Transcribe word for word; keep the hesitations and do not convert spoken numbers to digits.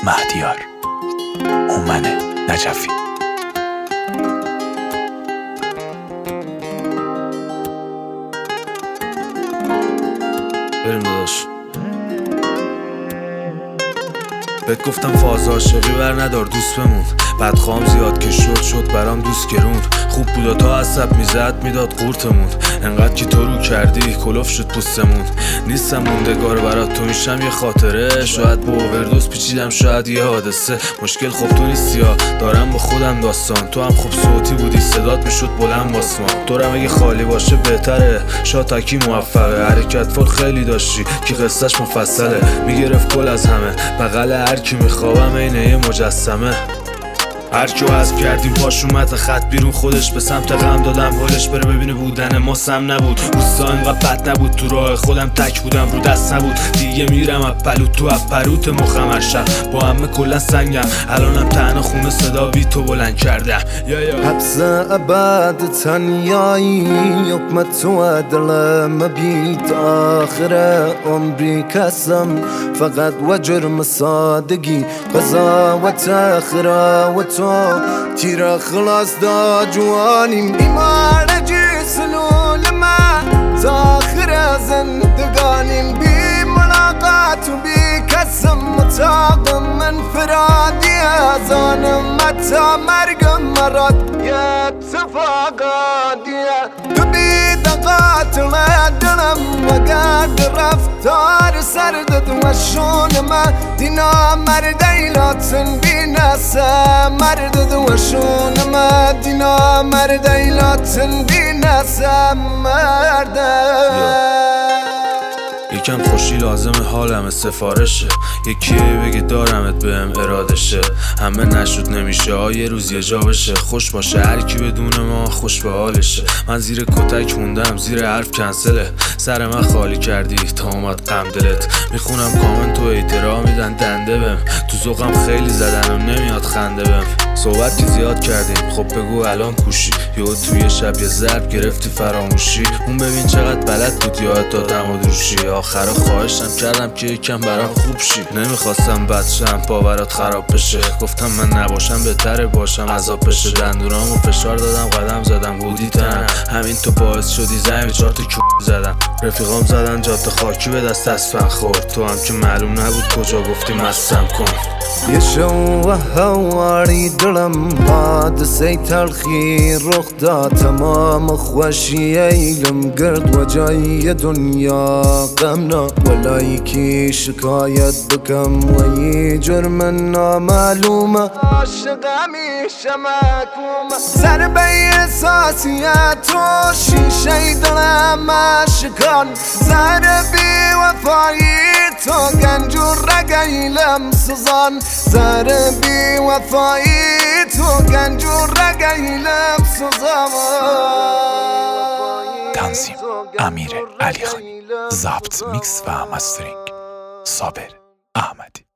مهدیار، هومن نجفی. بریم داداش. بهت گفتم فاز عاشقی بر ندار دوست بمون، بدخوام زیاد که شد شد برام دوست گرون. خوب بودا تا عصب میزد میداد قورتمون، انقدر که تو رو کردی کلوف شد پوستمون. نیستم موندگار برات تو میشم یه خاطره، شاید با اووردوز پیچیدم شاید یه حادثه. مشکل خب تو نیستی ها، دارم با خودم داستان. تو هم خوب صوتی بودی صدات میشد بلند باسمان. تو رم اگه خالی باشه بهتره، شاتکی موفقه. حرکت فال خیلی داشتی که قصهش مفصله، میگرفت کل از همه بغل هر کی میخوابم اینه یه مجسمه. هر کیو حذف کردیم پاش اومد خط بیرون، خودش به سمت غم دادم حالش بره ببینه بودن ما سم نبود. اوستا اینقدر بد نبود، تو راه خودم تک بودم رو دست نبود. دیگه میرم اپلوت تو اپروت مخم هر شب، با همه کلا سنگم. الانم تنها خونه صدا بی تو بلند کردم. حبس ابد تنیایی یقمت تو دلم بیت آخر عمری کسم، فقط و جرم سادگی قضاوت اخرا و تو تیرا خلاص دا جوانیم. بیمار جسلول ما تاخر زندگانیم، بی ملاقات و بی کسم متاقم من فرادی ازانم متا مرگم مراد یا اتفاقاتیه. تو بی دقات لدلم وقد رفتار سردت وشون ما دینا مردی لاتن بی نسا مردد وشون ما دینا مردی لاتن بی نسا مرده. یکم خوشی لازمه حالم سفارشه، یکیه بگه دارمت بهم ارادشه. همه نشد نمیشه ها یه روز یه جا بشه، خوش باشه هر کی بدون ما خوش به حالشه. من زیر کتک موندم زیر حرف کنسله، سر من خالی کردی تا اومد غم دلت. میخونم کامنت و احترام میدن دنده بهم، تو ذوقم خیلی زدنم نمیاد خنده بهم. صحبت که زیاد کردیم خب بگو الان کوشی، یهو توی شب یه ضرب گرفتی فراموشی. اون ببین چقدر بلد بود یاد دادم و دروشی، آخر خواهشم کردم که یکم برام خوب شی. نمیخواستم بچم باورات خراب بشه، گفتم من نباشم بهتره باشم عذاب بشه. دندونامو فشار دادم قدم زدم بودی تن، همین تو باعث شدی زنگ چهار تا کو زدم. رفیقام زدن جاده خاکی به دست از فن خورد، تو هم که معلوم نبود کجا گفتی مستم کن. یه شو هواری دلم حادثه تلخی رخ داد، تمام خوشی ایلم گرد و جای دنیا غمنا. ولای کی شکایت بکم و یه جرم نامعلومه، عاشقمی شمکومه. ضربه احساسیت تو شیشه دلم عاشقان، ضربی وفایی تو گنج و رگیلم سوزان. ضربی وفایی تو گنج و رگیلم سوزان. تنظیم امیر علیخانی، ضبط میکس و مسترینگ صابر احمدی.